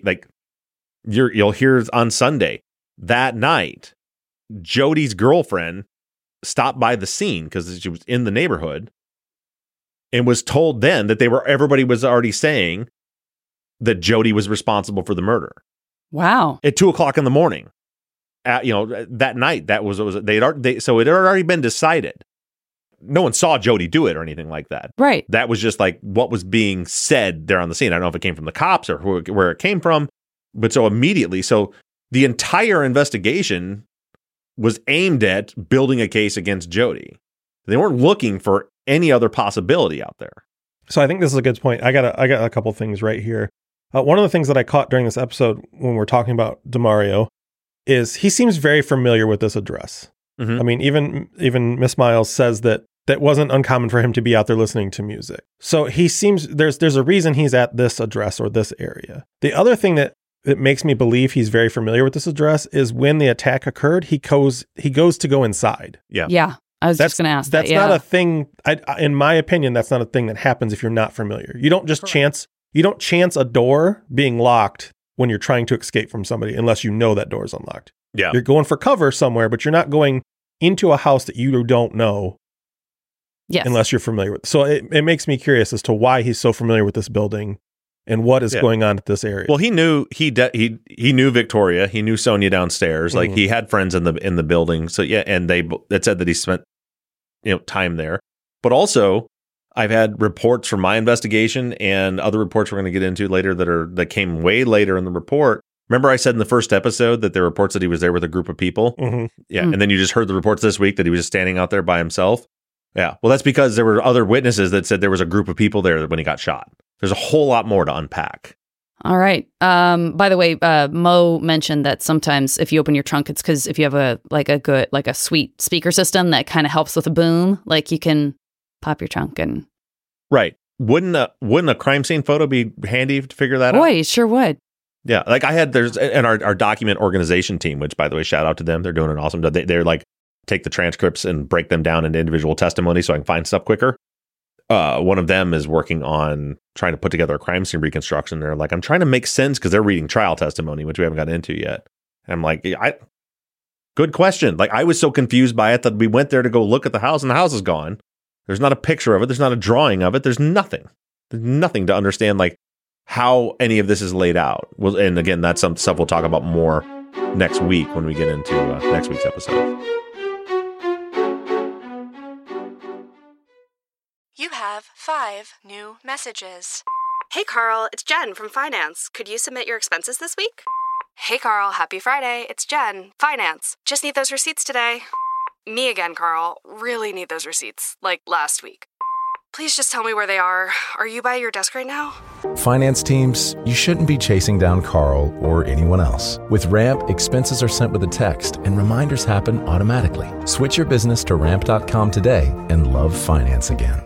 you'll hear on Sunday that night, Jody's girlfriend stopped by the scene because she was in the neighborhood and was told then that everybody was already saying that Jody was responsible for the murder. Wow. At 2:00 in the morning. That night, so it had already been decided. No one saw Jody do it or anything like that. Right. That was just like what was being said there on the scene. I don't know if it came from the cops or where it came from, but so immediately, the entire investigation was aimed at building a case against Jody. They weren't looking for any other possibility out there. So I think this is a good point. I got a couple things right here. One of the things that I caught during this episode when we're talking about DeMario is he seems very familiar with this address. I mean, even Miss Miles says that wasn't uncommon for him to be out there listening to music. So he seems there's a reason he's at this address or this area. The other thing that makes me believe he's very familiar with this address is when the attack occurred, he goes to go inside. Yeah. Yeah. I was just going to ask that's not a thing. In my opinion, that's not a thing that happens if you're not familiar. You don't just chance a door being locked when you're trying to escape from somebody unless you know that door is unlocked. Yeah. You're going for cover somewhere, but you're not going into a house that you don't know. Yes. Unless you're familiar with. So it makes me curious as to why he's so familiar with this building and what is going on at this area. Well, he knew he knew Victoria. He knew Sonia downstairs. Like he had friends in the building. So yeah, and it said that he spent time there. But also, I've had reports from my investigation and other reports we're going to get into later that came way later in the report. Remember I said in the first episode that there were reports that he was there with a group of people? Mm-hmm. Yeah. And then you just heard the reports this week that he was just standing out there by himself. Yeah. Well, that's because there were other witnesses that said there was a group of people there when he got shot. There's a whole lot more to unpack. All right. By the way, Mo mentioned that sometimes if you open your trunk, it's because if you have a sweet speaker system that kind of helps with a boom, like you can pop your trunk and. Right. Wouldn't a crime scene photo be handy to figure that out? Boy, it sure would. Yeah. Like there's our document organization team, which by the way, shout out to them. They're doing an awesome job. They're like take the transcripts and break them down into individual testimony so I can find stuff quicker. One of them is working on trying to put together a crime scene reconstruction. They're like, I'm trying to make sense because they're reading trial testimony, which we haven't gotten into yet. And I'm like, good question. Like I was so confused by it that we went there to go look at the house and the house is gone. There's not a picture of it. There's not a drawing of it. There's nothing. There's nothing to understand like how any of this is laid out. Well, and again, that's some stuff we'll talk about more next week when we get into next week's episode. You have 5 new messages. Hey, Carl, it's Jen from Finance. Could you submit your expenses this week? Hey Carl, happy Friday. It's Jen, Finance. Just need those receipts today. Me again, Carl. Really need those receipts, like last week. Please just tell me where they are. Are you by your desk right now? Finance teams, you shouldn't be chasing down Carl or anyone else. With Ramp, expenses are sent with a text and reminders happen automatically. Switch your business to ramp.com today and love finance again.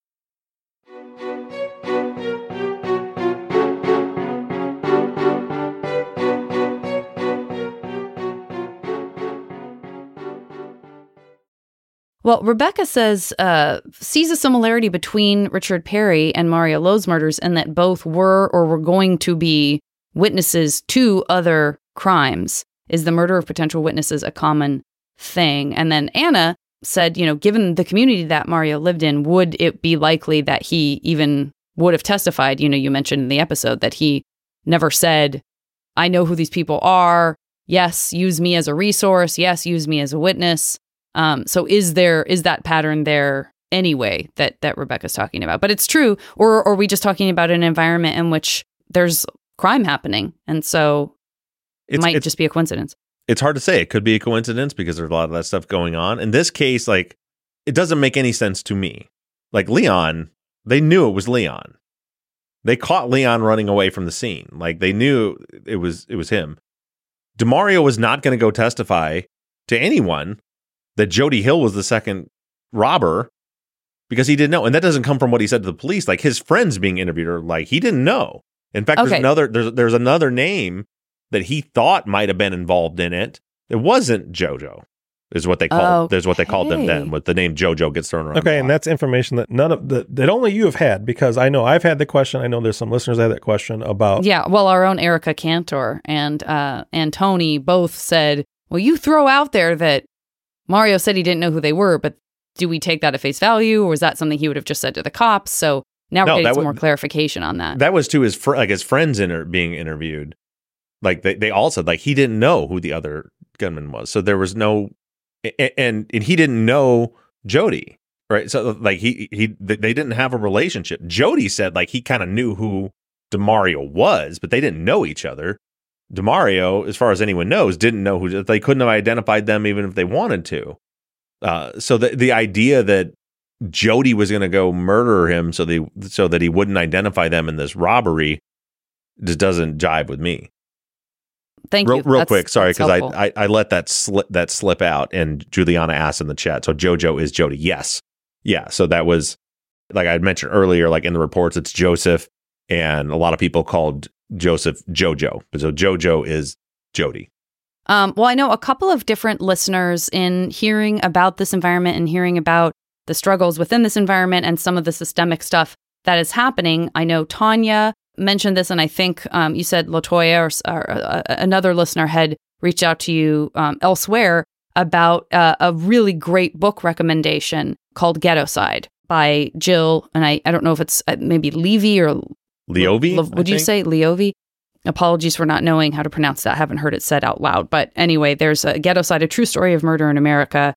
Well, Rebecca says sees a similarity between Richard Perry and Mario Lowe's murders in that both were or were going to be witnesses to other crimes. Is the murder of potential witnesses a common thing? And then Anna said, given the community that Mario lived in, would it be likely that he even would have testified? You mentioned in the episode that he never said, I know who these people are. Yes, use me as a resource. Yes, use me as a witness. So is that pattern there anyway that Rebecca's talking about? But it's true. Or are we just talking about an environment in which there's crime happening? And so it might just be a coincidence. It's hard to say. It could be a coincidence because there's a lot of that stuff going on. In this case, like, it doesn't make any sense to me. Like Leon, they knew it was Leon. They caught Leon running away from the scene. Like they knew it was him. DeMario was not going to go testify to anyone that Jody Hill was the second robber because he didn't know. And that doesn't come from what he said to the police. Like his friends being interviewed are like, he didn't know. In fact, Okay. there's another name that he thought might have been involved in it. It wasn't JoJo, is what they called. There's what they called them then. But the name JoJo gets thrown around. Okay, and that's information that that only you have had, because I know I've had the question. I know there's some listeners that had that question about. Yeah, well, our own Erica Cantor and Tony both said, well, you throw out there that Mario said he didn't know who they were, but do we take that at face value, or is that something he would have just said to the cops? So now we're getting some more clarification on that. That was to his friends being interviewed. Like they all said like he didn't know who the other gunman was, so there was no, and he didn't know Jody, right? So like they didn't have a relationship. Jody said like he kind of knew who DeMario was, but they didn't know each other. DeMario, as far as anyone knows, didn't know who. They couldn't have identified them even if they wanted to. So the idea that Jody was going to go murder him so that he wouldn't identify them in this robbery just doesn't jive with me. Thank you. Real quick, sorry, because helpful. I let that slip out, and Juliana asked in the chat. So JoJo is Jody. Yes, yeah. So that was like I had mentioned earlier. Like in the reports, it's Joseph, and a lot of people called Joseph JoJo. So JoJo is Jody. Well, I know a couple of different listeners in hearing about this environment and hearing about the struggles within this environment and some of the systemic stuff that is happening. I know Tanya mentioned this, and I think you said LaToya or another listener had reached out to you elsewhere about a really great book recommendation called Ghettoside by Jill, and I don't know if it's maybe Levy or Leovi. Would you say Leovi? Apologies for not knowing how to pronounce that. I haven't heard it said out loud. But anyway, there's a Ghettoside, a true story of murder in America.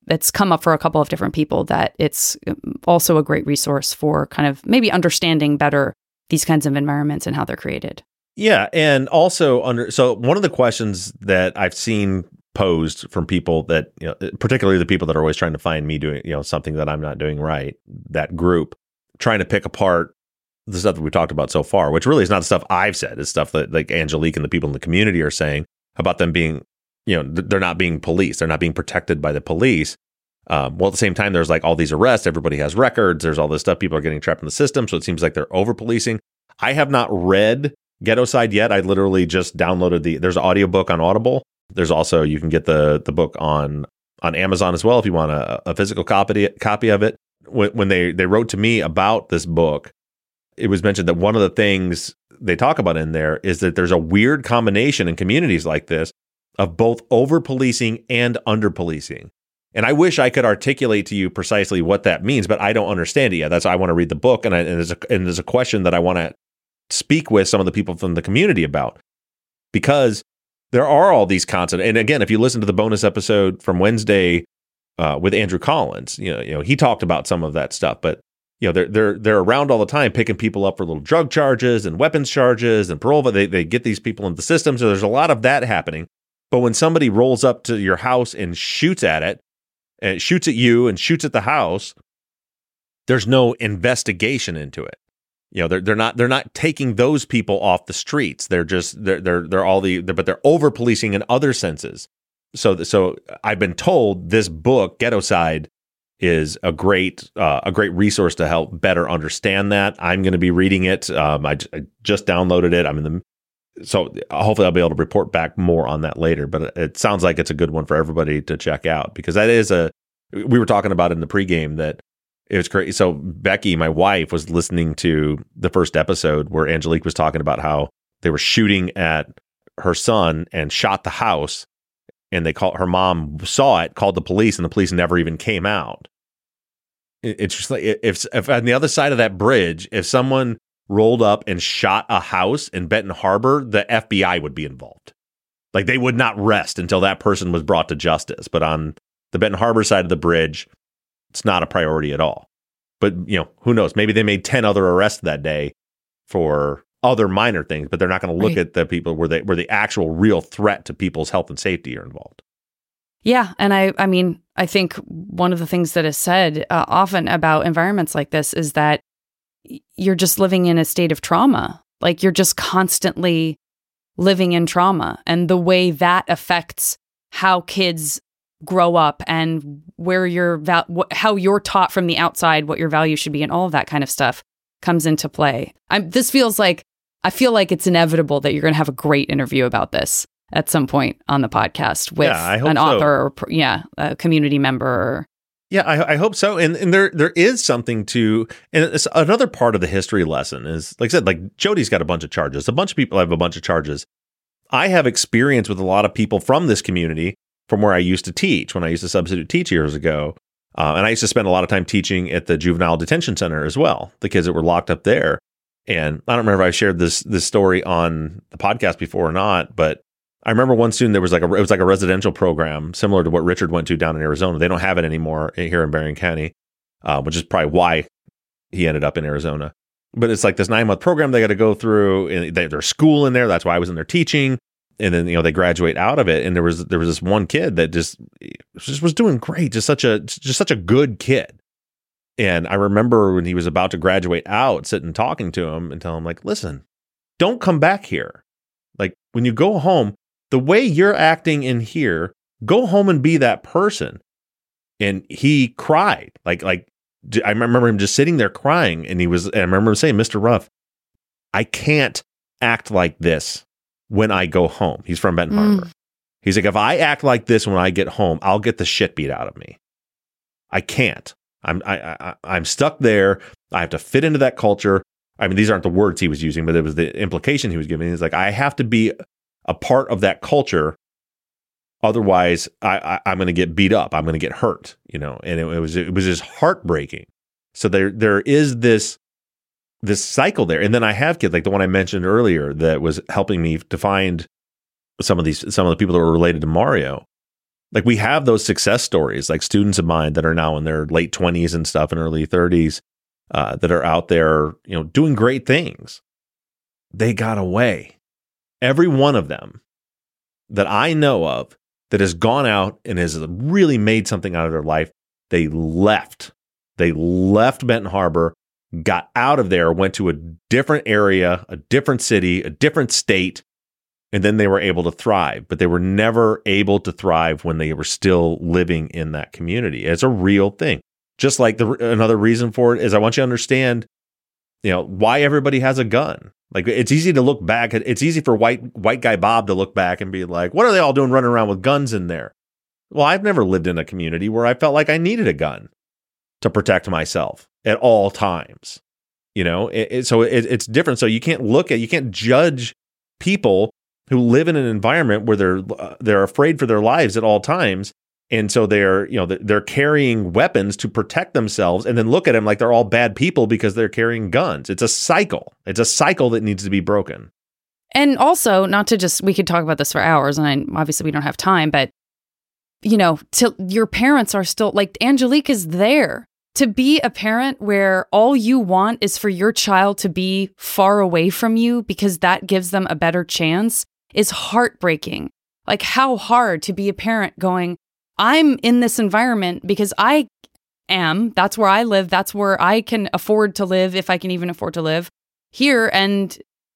it's come up for a couple of different people that it's also a great resource for kind of maybe understanding better these kinds of environments and how they're created. Yeah, and also so one of the questions that I've seen posed from people that, particularly the people that are always trying to find me doing, something that I'm not doing right, that group trying to pick apart the stuff that we talked about so far, which really is not the stuff I've said. It's stuff that like Angelique and the people in the community are saying about them being, they're not being policed. They're not being protected by the police. Well, at the same time, there's like all these arrests. Everybody has records. There's all this stuff. People are getting trapped in the system. So it seems like they're over policing. I have not read Ghetto-Side yet. I literally just downloaded there's an audiobook on Audible. There's also, you can get the book on Amazon as well if you want a physical copy of it. When they wrote to me about this book, it was mentioned that one of the things they talk about in there is that there's a weird combination in communities like this of both over-policing and under-policing. And I wish I could articulate to you precisely what that means, but I don't understand it yet. That's why I want to read the book, and there's a question that I want to speak with some of the people from the community about, because there are all these concepts. And again, if you listen to the bonus episode from Wednesday with Andrew Collins, he talked about some of that stuff, but they're around all the time picking people up for little drug charges and weapons charges and parole. But they get these people into the system. So there's a lot of that happening. But when somebody rolls up to your house and shoots at it, and shoots at you and shoots at the house, there's no investigation into it. They're not taking those people off the streets. They're over policing in other senses. So I've been told this book, Ghetto-Side, is a great resource to help better understand that. I'm going to be reading it. I just downloaded it. So hopefully I'll be able to report back more on that later. But it sounds like it's a good one for everybody to check out, because that is we were talking about in the pregame that it was crazy. So Becky, my wife, was listening to the first episode where Angelique was talking about how they were shooting at her son and shot the house, and her mom saw it, called the police, and the police never even came out. It's just like if on the other side of that bridge, if someone rolled up and shot a house in Benton Harbor, the FBI would be involved. Like, they would not rest until that person was brought to justice. But on the Benton Harbor side of the bridge, it's not a priority at all. But, who knows? Maybe they made 10 other arrests that day for other minor things, but they're not going to look at the people where the actual real threat to people's health and safety are involved. Yeah. And I think one of the things that is said often about environments like this is that you're just living in a state of trauma. Like, you're just constantly living in trauma, and the way that affects how kids grow up and where how you're taught from the outside what your value should be, and all of that kind of stuff comes into play. I feel like it's inevitable that you're going to have a great interview about this at some point on the podcast with an author or a community member. Yeah, I hope so. And there is something to, and it's another part of the history lesson is, like I said, like Jody's got a bunch of charges. A bunch of people have a bunch of charges. I have experience with a lot of people from this community from where I used to teach, when I used to substitute teach years ago. And I used to spend a lot of time teaching at the juvenile detention center as well, the kids that were locked up there. And I don't remember if I shared this story on the podcast before or not, but I remember one student, it was like a residential program similar to what Richard went to down in Arizona. They don't have it anymore here in Berrien County, which is probably why he ended up in Arizona. But it's like this 9-month program they got to go through, and there's school in there. That's why I was in there teaching. And then, they graduate out of it. And there was this one kid that just was doing great. Just such a good kid. And I remember when he was about to graduate out, sitting talking to him and telling him, like, listen, don't come back here. Like, when you go home, the way you're acting in here, go home and be that person. And he cried. Like I remember him just sitting there crying. And I remember him saying, Mr. Ruff, I can't act like this when I go home. He's from Benton Harbor. He's like, if I act like this when I get home, I'll get the shit beat out of me. I can't. I'm stuck there. I have to fit into that culture. I mean, these aren't the words he was using, but it was the implication he was giving. He's like, I have to be a part of that culture. Otherwise, I'm going to get beat up. I'm going to get hurt, and it was just heartbreaking. So there is this cycle there. And then I have kids like the one I mentioned earlier that was helping me to find some of the people that were related to Mario. Like we have those success stories, like students of mine that are now in their late 20s and stuff and early 30s that are out there, doing great things. They got away. Every one of them that I know of that has gone out and has really made something out of their life, they left. They left Benton Harbor, got out of there, went to a different area, a different city, a different state, and then they were able to thrive. But they were never able to thrive when they were still living in that community. It's a real thing. Just like another reason for it is I want you to understand, why everybody has a gun. Like it's easy to look back. It's easy for white guy Bob to look back and be like, what are they all doing running around with guns in there? Well, I've never lived in a community where I felt like I needed a gun to protect myself at all times. So it's different. So you can't judge people who live in an environment where they're afraid for their lives at all times. And so they're carrying weapons to protect themselves, and then look at them like they're all bad people because they're carrying guns. It's a cycle. It's a cycle that needs to be broken. And also, we could talk about this for hours, and obviously we don't have time, but till your parents are still, like Angelique is there. To be a parent where all you want is for your child to be far away from you because that gives them a better chance is heartbreaking. Like how hard to be a parent going, I'm in this environment because that's where I live. That's where I can afford to live, if I can even afford to live here. And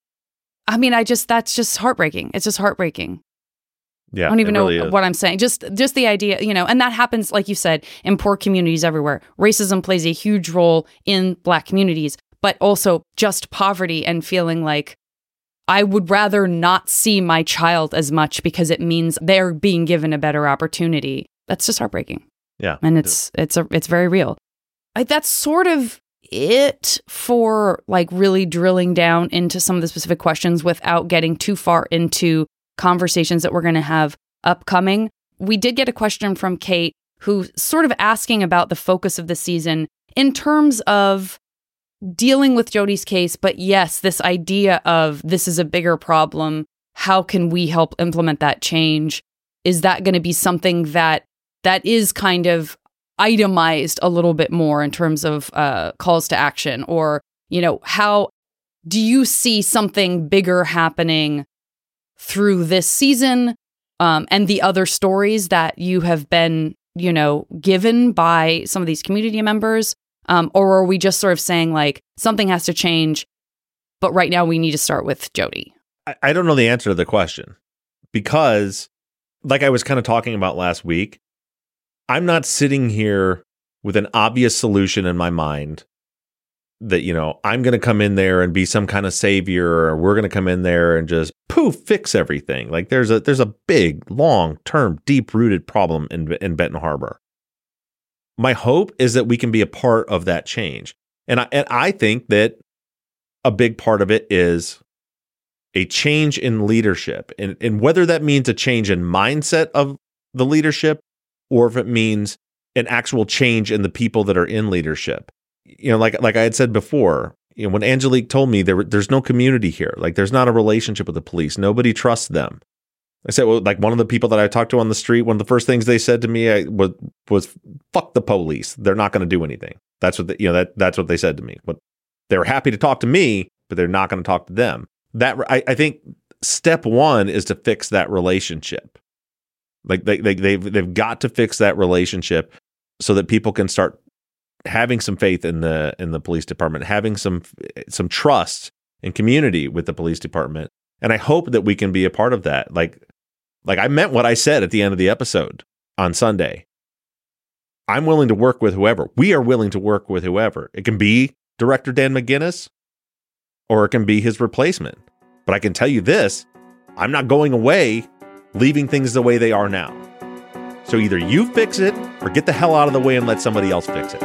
I mean, that's just heartbreaking. It's just heartbreaking. Yeah, I don't even know what I'm saying. Just the idea, and that happens, like you said, in poor communities everywhere. Racism plays a huge role in Black communities, but also just poverty and feeling like I would rather not see my child as much because it means they're being given a better opportunity. That's just heartbreaking. Yeah. And it's very real. That's sort of it for like really drilling down into some of the specific questions without getting too far into conversations that we're going to have upcoming. We did get a question from Kate who's sort of asking about the focus of the season in terms of dealing with Jodi's case, but yes, this idea of this is a bigger problem. How can we help implement that change? Is that going to be something that is kind of itemized a little bit more in terms of calls to action? Or, how do you see something bigger happening through this season and the other stories that you have been, given by some of these community members? Or are we just sort of saying like something has to change, but right now we need to start with Jodi? I don't know the answer to the question because, like I was kind of talking about last week, I'm not sitting here with an obvious solution in my mind that, I'm going to come in there and be some kind of savior, or we're going to come in there and just fix everything. Like there's a big, long-term, deep-rooted problem in Benton Harbor. My hope is that we can be a part of that change. And I think that a big part of it is a change in leadership. And whether that means a change in mindset of the leadership or if it means an actual change in the people that are in leadership. Like I had said before, when Angelique told me there's no community here, like there's not a relationship with the police. Nobody trusts them. I said, well, like one of the people that I talked to on the street, one of the first things they said to me was fuck the police. They're not going to do anything. That's what that's what they said to me. But they were happy to talk to me, but they're not going to talk to them. That I think step one is to fix that relationship. Like they've got to fix that relationship so that people can start having some faith in the police department, having some trust and community with the police department. And I hope that we can be a part of that. Like I meant what I said at the end of the episode on Sunday. I'm willing to work with whoever. We are willing to work with whoever. It can be Director Dan McGinnis or it can be his replacement. But I can tell you this, I'm not going away leaving things the way they are now. So either you fix it or get the hell out of the way and let somebody else fix it.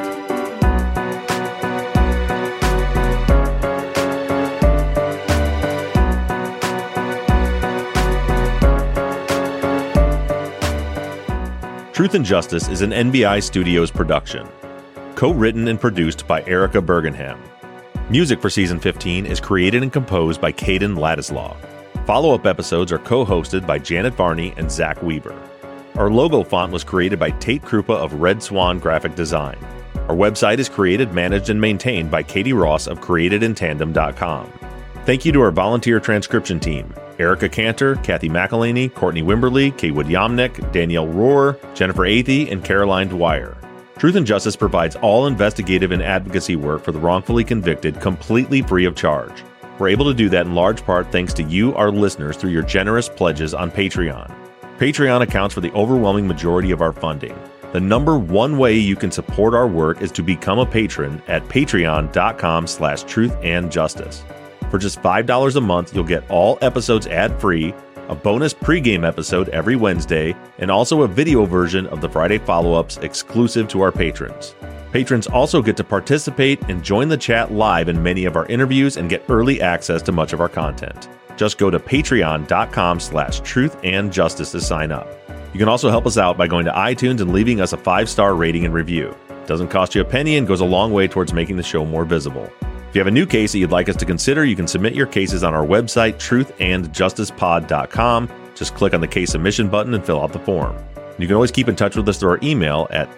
Truth and Justice is an NBI Studios production. Co-written and produced by Erica Bergenham. Music for Season 15 is created and composed by Caden Ladislaw. Follow-up episodes are co-hosted by Janet Varney and Zach Weaver. Our logo font was created by Tate Krupa of Red Swan Graphic Design. Our website is created, managed, and maintained by Katie Ross of CreatedInTandem.com. Thank you to our volunteer transcription team: Erica Cantor, Kathy McElhaney, Courtney Wimberly, Kaywood Yomnick, Danielle Rohr, Jennifer Athey, and Caroline Dwyer. Truth and Justice provides all investigative and advocacy work for the wrongfully convicted completely free of charge. We're able to do that in large part thanks to you, our listeners, through your generous pledges on Patreon. Patreon accounts for the overwhelming majority of our funding. The number one way you can support our work is to become a patron at patreon.com/truthandjustice. For just $5 a month, you'll get all episodes ad-free, a bonus pregame episode every Wednesday, and also a video version of the Friday follow-ups exclusive to our patrons. Patrons also get to participate and join the chat live in many of our interviews and get early access to much of our content. Just go to patreon.com/truthandjustice to sign up. You can also help us out by going to iTunes and leaving us a 5-star rating and review. It doesn't cost you a penny and goes a long way towards making the show more visible. If you have a new case that you'd like us to consider, you can submit your cases on our website, truthandjusticepod.com. Just click on the case submission button and fill out the form. You can always keep in touch with us through our email at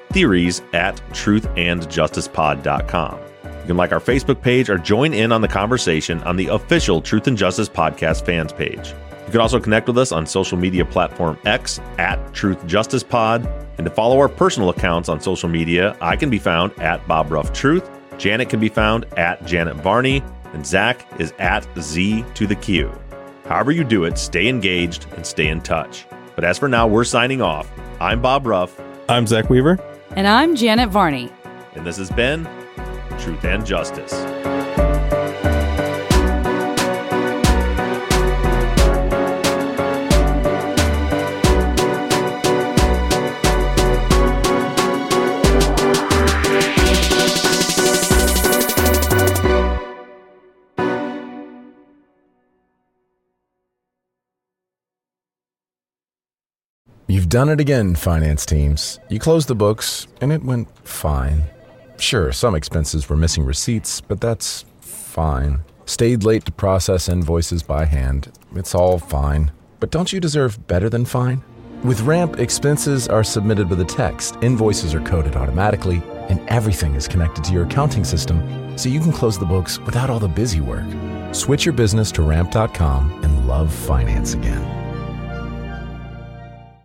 theories@truthandjusticepod.com. You can like our Facebook page or join in on the conversation on the official Truth and Justice Podcast fans page. You can also connect with us on social media platform X @TruthJusticePod. And to follow our personal accounts on social media, I can be found at BobRuffTruth. Janet can be found at Janet Varney, and Zach is at Z2the_Q. However you do it, stay engaged and stay in touch. But as for now, we're signing off. I'm Bob Ruff. I'm Zach Weaver. And I'm Janet Varney. And this has been Truth and Justice. You've done it again, finance teams. You closed the books, and it went fine. Sure, some expenses were missing receipts, but that's fine. Stayed late to process invoices by hand. It's all fine. But don't you deserve better than fine? With Ramp, expenses are submitted with a text, invoices are coded automatically, and everything is connected to your accounting system, so you can close the books without all the busy work. Switch your business to Ramp.com and love finance again.